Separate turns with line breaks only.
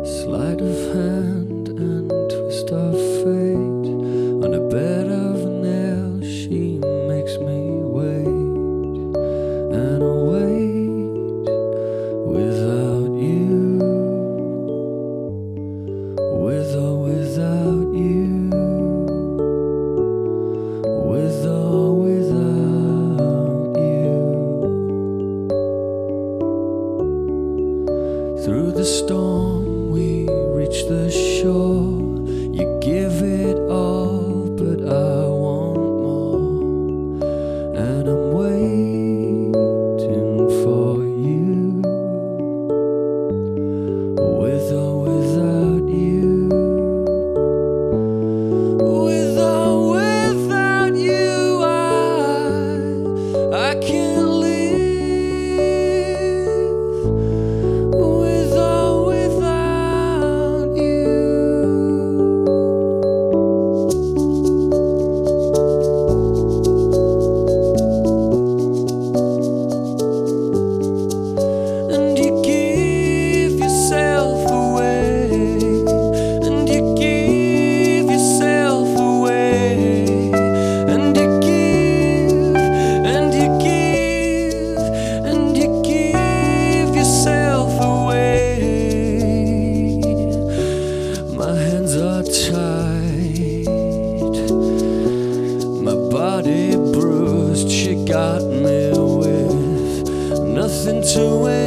Sleight of hand and twist of fate. On a bed of nails she makes me wait, and I'll wait without you, with or without you, with or without you. Through the storm we reach the shore. You give it all, but I want more, and I'm waiting for you, with or without you, with or without you. I can't live. My hands are tied, my body bruised. She got me with nothing to wear.